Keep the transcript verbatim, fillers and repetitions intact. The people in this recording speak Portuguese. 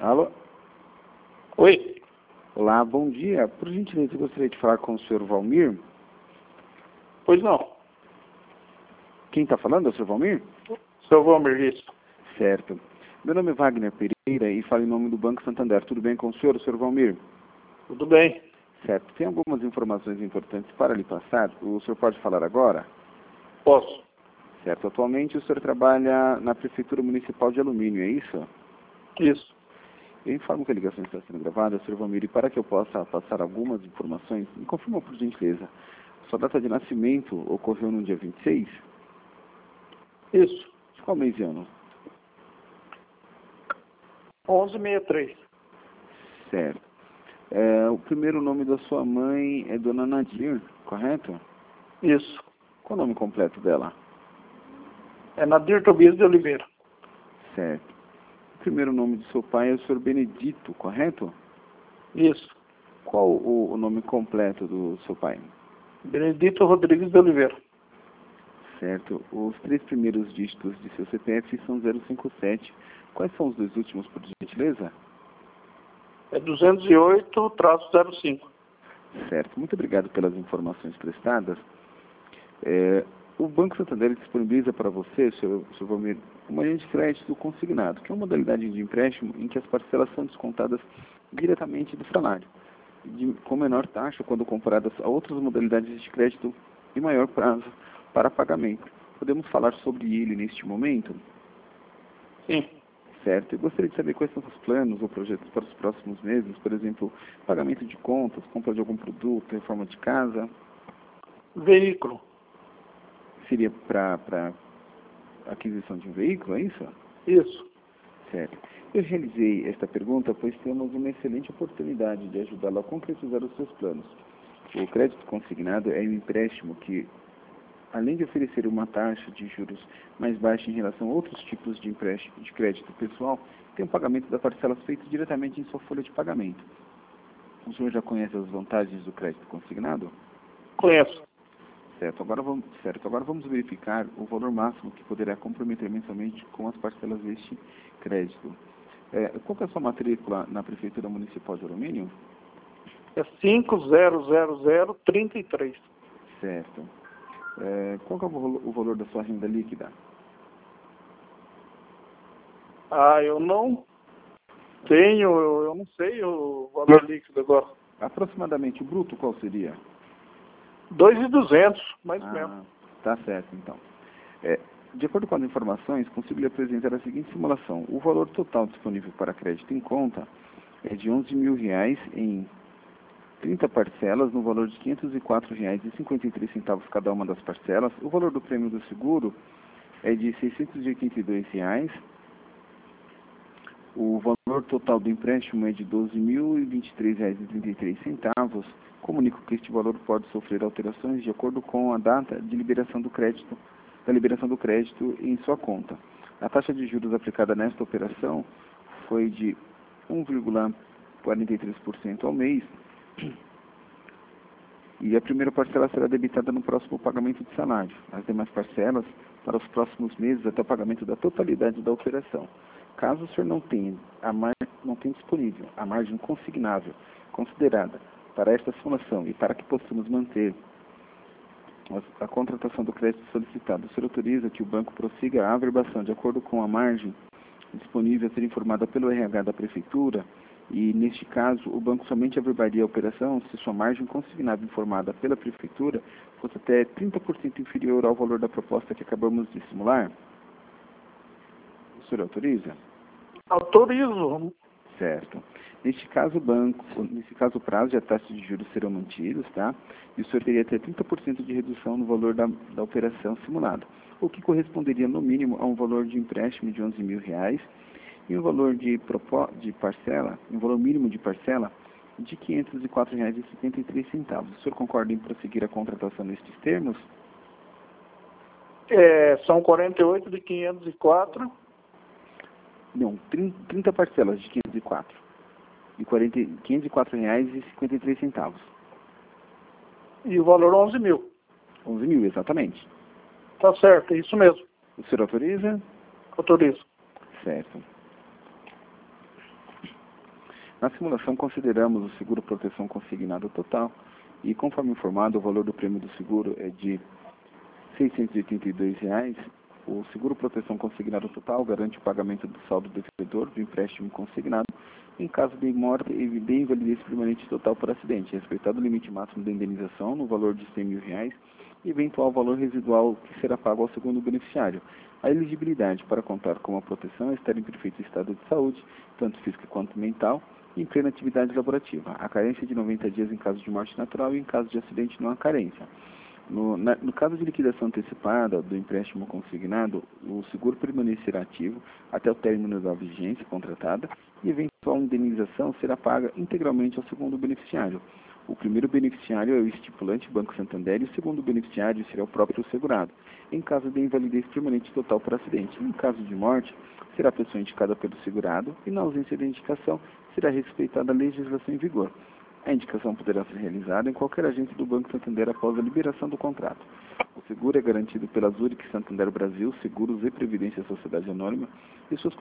Alô? Oi. Olá, bom dia. Por gentileza, eu gostaria de falar com o senhor Valmir. Pois não. Quem está falando é o senhor Valmir? Seu Valmir, isso. Certo. Meu nome é Wagner Pereira e falo em nome do Banco Santander. Tudo bem com o senhor, senhor Valmir? Tudo bem. Certo. Tem algumas informações importantes para lhe passar. O senhor pode falar agora? Posso. Certo. Atualmente o senhor trabalha na Prefeitura Municipal de Alumínio, é isso? Isso. Eu informo que a ligação está sendo gravada, senhor Valmir, e para que eu possa passar algumas informações, me confirma por gentileza. Sua data de nascimento ocorreu no dia vinte e seis? Isso. De qual mês e ano? onze sessenta e três. Certo. É, o primeiro nome da sua mãe é Dona Nadir, correto? Isso. Qual o nome completo dela? É Nadir Tobias de Oliveira. Certo. O primeiro nome do seu pai é o senhor Benedito, correto? Isso. Qual o, o nome completo do seu pai? Benedito Rodrigues de Oliveira. Certo. Os três primeiros dígitos de seu C P F são zero cinco sete. Quais são os dois últimos, por gentileza? É duzentos e oito traço zero cinco. Certo. Muito obrigado pelas informações prestadas. É, o Banco Santander disponibiliza para você, senhor, senhor Valmir, uma linha de crédito consignado, que é uma modalidade de empréstimo em que as parcelas são descontadas diretamente do salário, de, com menor taxa quando comparadas a outras modalidades de crédito e maior prazo para pagamento. Podemos falar sobre ele neste momento? Sim. Certo. Eu gostaria de saber quais são os planos ou projetos para os próximos meses, por exemplo, pagamento de contas, compra de algum produto, reforma de casa. Veículo. Seria para aquisição de um veículo, é isso? Isso. Certo. Eu realizei esta pergunta pois temos uma excelente oportunidade de ajudá-lo a concretizar os seus planos. O crédito consignado é um empréstimo que, além de oferecer uma taxa de juros mais baixa em relação a outros tipos de empréstimo de crédito pessoal, tem o pagamento da parcela feito diretamente em sua folha de pagamento. O senhor já conhece as vantagens do crédito consignado? Conheço. Certo. Agora vamos, certo. Agora vamos verificar o valor máximo que poderá comprometer mensalmente com as parcelas deste crédito. É, qual que é a sua matrícula na Prefeitura Municipal de Alumínio? É cinco zero zero zero trinta e três. Certo. É, qual que é o valo- o valor da sua renda líquida? Ah, eu não tenho, eu, eu não sei o valor líquido agora. Aproximadamente o bruto, qual seria? dois mil e duzentos, mais ou Ah, menos. tá certo, então. É, de acordo com as informações, consigo lhe apresentar a seguinte simulação. O valor total disponível para crédito em conta é de onze mil reais em trinta parcelas, no valor de quinhentos e quatro reais e cinquenta e três centavos cada uma das parcelas. O valor do prêmio do seguro é de seiscentos e oitenta e dois reais. O valor total do empréstimo é de doze mil e vinte e três reais e trinta e três centavos. Comunico que este valor pode sofrer alterações de acordo com a data de liberação do crédito, da liberação do crédito em sua conta. A taxa de juros aplicada nesta operação foi de um vírgula quarenta e três por cento ao mês e a primeira parcela será debitada no próximo pagamento de salário. As demais parcelas para os próximos meses até o pagamento da totalidade da operação. Caso o senhor não tenha, a mar... não tenha disponível a margem consignável considerada para esta simulação e para que possamos manter a contratação do crédito solicitado, o senhor autoriza que o banco prossiga a averbação de acordo com a margem disponível a ser informada pelo R H da Prefeitura e, neste caso, o banco somente averbaria a operação se sua margem consignável informada pela Prefeitura fosse até trinta por cento inferior ao valor da proposta que acabamos de simular? O senhor autoriza? Autorizo. Certo. Neste caso, o banco, nesse caso, o prazo e a taxa de juros serão mantidos, tá? E o senhor teria até trinta por cento de redução no valor da, da operação simulada, o que corresponderia, no mínimo, a um valor de empréstimo de onze mil reais e um valor de, propó de parcela, um valor mínimo de parcela de quinhentos e quatro reais e setenta e três centavos. O senhor concorda em prosseguir a contratação nestes termos? É, são quarenta e oito de quinhentos e quatro. Não, trinta parcelas de quinhentos e quatro. E quinhentos e quatro reais e cinquenta e três centavos. E o valor onze mil. onze mil, exatamente. Tá certo, é isso mesmo. O senhor autoriza? Autorizo. Certo. Na simulação, consideramos o seguro proteção consignado total e, conforme informado, o valor do prêmio do seguro é de seiscentos e oitenta e dois reais. O seguro proteção consignado total garante o pagamento do saldo devedor do empréstimo consignado em caso de morte e de invalidez permanente total por acidente, respeitado o limite máximo da indenização no valor de cem mil reais e eventual valor residual que será pago ao segundo beneficiário. A elegibilidade para contar com a proteção é estar em perfeito estado de saúde, tanto física quanto mental, e em plena atividade laborativa. A carência de noventa dias em caso de morte natural e em caso de acidente não há carência. No, na, no caso de liquidação antecipada do empréstimo consignado, o seguro permanecerá ativo até o término da vigência contratada e eventual indenização será paga integralmente ao segundo beneficiário. O primeiro beneficiário é o estipulante Banco Santander e o segundo beneficiário será o próprio segurado, em caso de invalidez permanente total por acidente. Em caso de morte, será a pessoa indicada pelo segurado e, na ausência de indicação, será respeitada a legislação em vigor. A indicação poderá ser realizada em qualquer agente do Banco Santander após a liberação do contrato. O seguro é garantido pela Zurich Santander Brasil, Seguros e Previdência Sociedade Anônima e suas